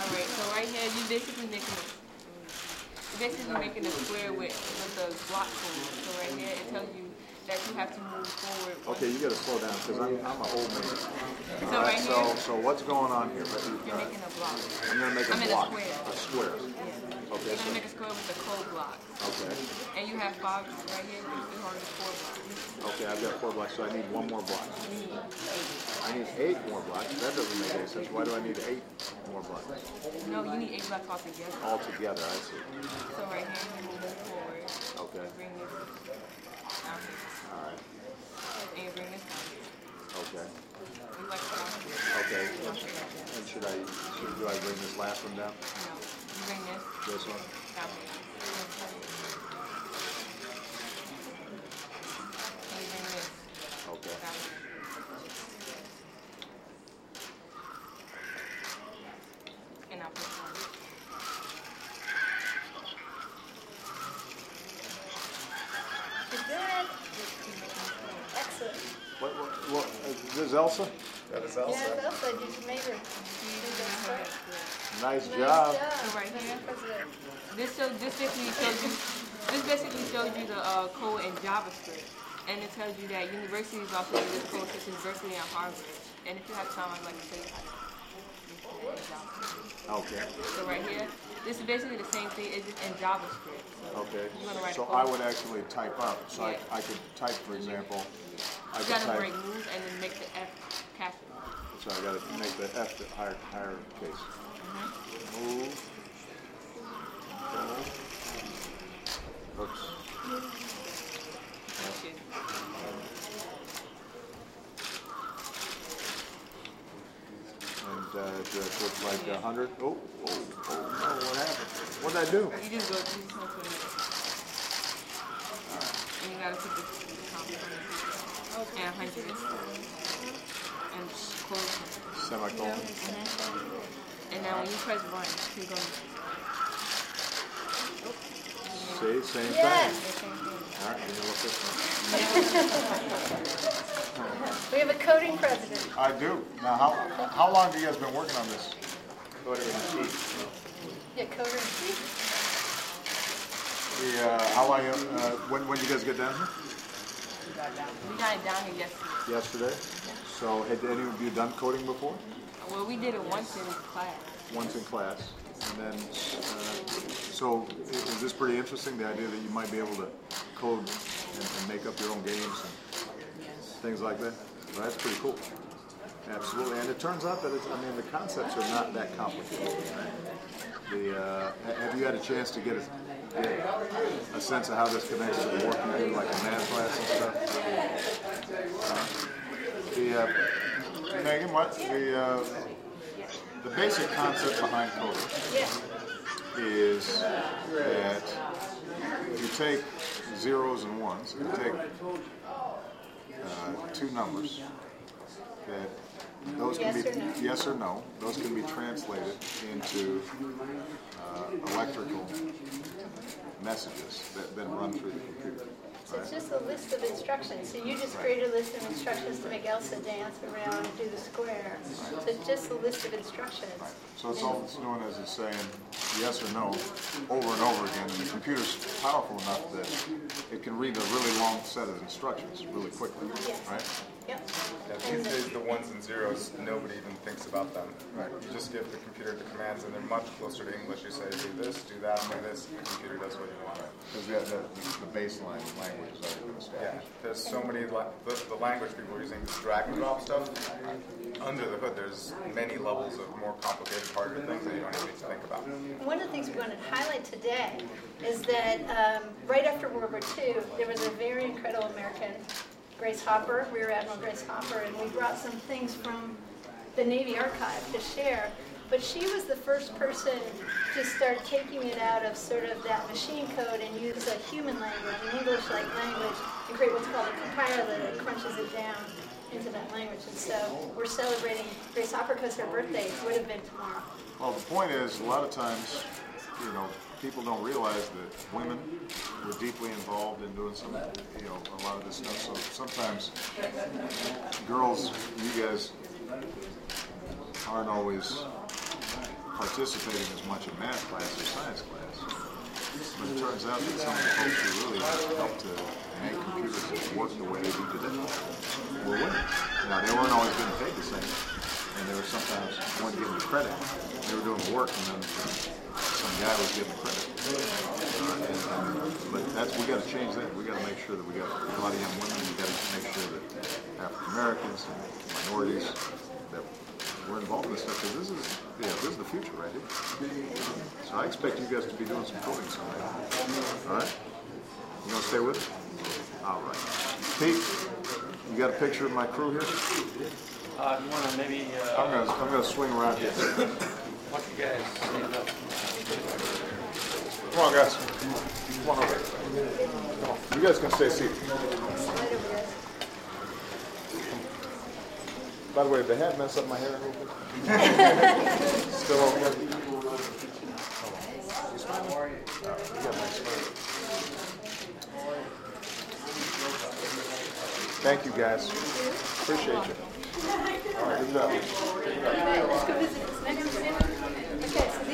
Alright, so right here, you're basically making a square with the block tool. So right here, it tells you that you have to move forward. Okay, you got to slow down because I'm an old man. So right here, so what's going on here? you're making a block. I'm going to make a block. A square. Yeah. Okay. You're going to make a square with the code block. Okay. And you have 5 right here. It's already 4 blocks. Okay, I've got 4 blocks, so I need 1 more block. You need 8. I need 8 more blocks. That doesn't make any sense. Why do I need 8 more blocks? No, you need 8 blocks altogether. Altogether, I see. So right here, you move forward. Okay. Bring this down here. All right. And you bring this down here. Okay. You like down here. Okay. And do I bring this last one down? No. You bring this. This one? Down here. And you bring this. Okay. Down here. And I'll put it on. Good. Excellent. What, this is Elsa? That is Elsa. Yeah, Elsa, did you make her? Nice Nice job. So right here, this basically shows you the code in JavaScript, and it tells you that universities also use this code, such as Berkeley and Harvard. And if you have time, I'd like to show you how to use it in JavaScript. Okay. So right here, this is basically the same thing. It's just in JavaScript. So Okay. you want to write So a code. I would actually type up. So Yeah. I could type, for example. I You could gotta type. break move and then make the F capital. So I got to make the F the higher case. Move. Oops. Okay. And just like 100. Oh, no, what happened? What did I do? You just go to the next. And you gotta put the count and hundreds. And close. Semicolon. And now when you press run, you're going See, same Yes. thing. All right, you look this We have a coding president. one. I do. Now, how long have you guys been working on this? Yeah, coder in chief. How long? When did you guys get down here? we got it down here yesterday. Yesterday. So had any of you done coding before? Well, we did it once in class. Once in class, and then so is this pretty interesting? The idea that you might be able to code and make up your own games and things like that. Well, that's pretty cool. Absolutely, and it turns out that the concepts are not that complicated. Right? Have you had a chance to get a sense of how this connects to the work you do, like in math class and stuff? Megan, what the basic concept behind coding is that you take zeros and ones, you take 2 numbers that those can be yes or no. Those can be translated into electrical messages that then run through the computer. So it's just a list of instructions. So you just created a list of instructions to make Elsa dance around and do the square. So it's just a list of instructions. So it's all it's doing is it's saying yes or no over and over again, and the computer's powerful enough that it can read a really long set of instructions really quickly, right? Yep. Yeah, these days, the ones and zeros, nobody even thinks about them. Right. You just give the computer the commands, and they're much closer to English. You say, do this, do that, do this, and the computer does what you want. Because the baseline language is already been established. Yeah, there's so many, the language people are using, this drag and drop stuff. Under the hood, there's many levels of more complicated, harder things that you don't even need to think about. One of the things we wanted to highlight today is that right after World War II, there was a very incredible American, Grace Hopper, Rear Admiral Grace Hopper, and we brought some things from the Navy Archive to share. But she was the first person to start taking it out of sort of that machine code and use a human language, an English-like language, and create what's called a compiler that crunches it down into that language. And so we're celebrating Grace Hopper because her birthday would have been tomorrow. Well, the point is, a lot of times, people don't realize that women were deeply involved in doing some, a lot of this stuff. So sometimes girls, you guys aren't always participating as much in math class or science class. But it turns out that some of the folks who really helped to make computers work the way they do today were winning. Now, they weren't always getting paid the same, and they were sometimes one getting the credit. They were doing the work, and then some guy was getting the credit. But we got to change that. We got to make sure that we got a lot of young women. We got to make sure that African Americans and minorities that we're involved in this stuff, because this is the future right here. So I expect you guys to be doing some coding someday. All right? You gonna stay with it? All right. Pete, you got a picture of my crew here? You want to maybe... I'm gonna swing around here. Why don't you guys stand up? Come on, guys. Come on over. Come on. You guys can stay seated. By the way, did the hat mess up my hair a little bit? Still okay? You smiling? You got a nice smile. Thank you, guys. Appreciate you. All right, good job. Let's go visit this next one. Okay, so